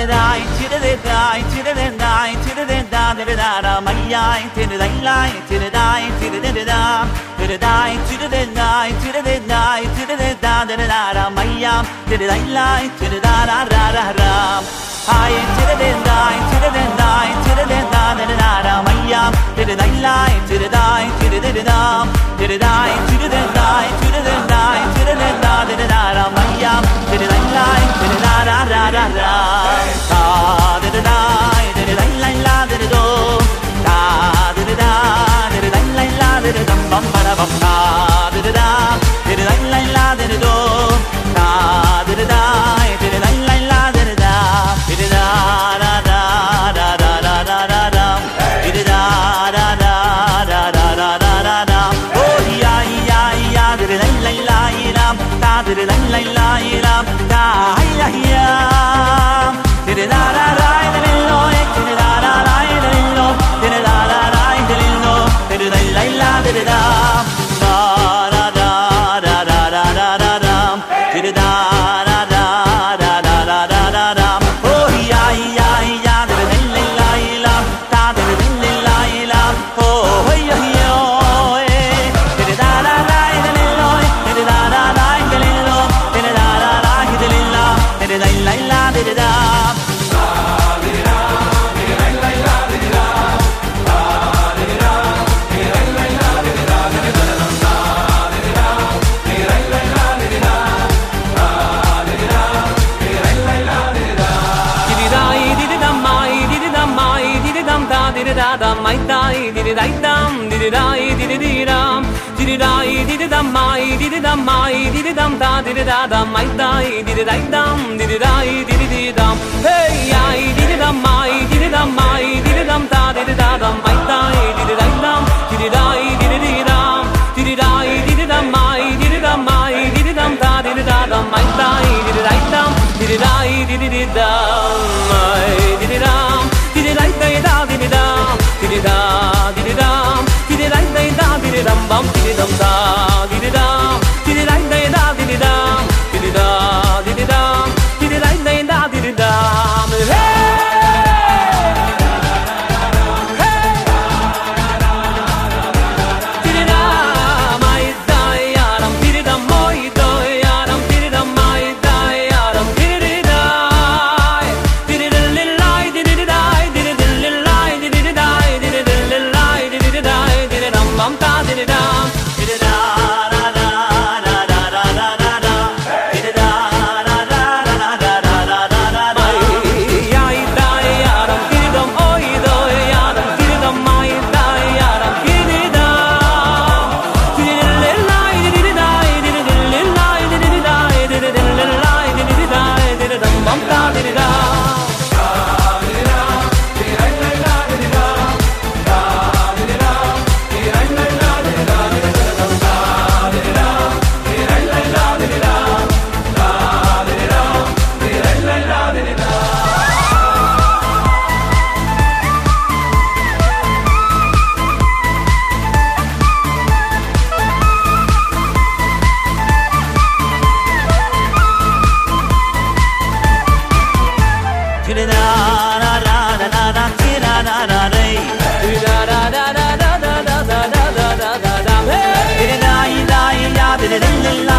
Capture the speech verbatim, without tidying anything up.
die, to the die, to the die, to the da, to the da, my eye, to the lie, to the die, to the da, to the die, to the die, to the die, to the da, to the da, my eye, to the lie, to the da, da, da, da, da. I to the die, to the die, to the da, to the da, my eye, to the lie, to the die, to the da, to the die, to the die, to the die, to the da, to the da, my eye, to the lie, to the da, da, da, da, da. Da da da da, da da la la da da do. Da da da da, da da la la da da dum bum ba da bum. Da da da da, da da la la da da do. Da da da da, da da la la da da da. Da da da da da da da da da da. Da da da da da da da da da da. Oh ya ya ya, da da la la la, da da da la la la, da ya ya. Da da da da da lillo, da da da da da lillo, da da da da da lillo, da da la la da da da, da da da da da da da da, da da da da da da da da da da. Oh ya ya ya, da da la la la, da da da la la la. Oh ya ya, da da da da da lillo, da da da da da lillo, da da da da da lillo, da da la la da da da. Da da mai dai di dai dam di dai di di dam di dai di dam mai di dam mai di dam da di da da mai dai di dai dam di dai di di dam hey ai di dam mai di dam mai di dam da di da da mai dai di dai dam di dai di di dam di dai di dam mai di dam mai di dam da di da da mai dai di dai dam di dai di di dam mai di dam di dai dai da di da di da di da di da dai da di da bum di da da di da di da dai da di da di da di da di da dai da di da la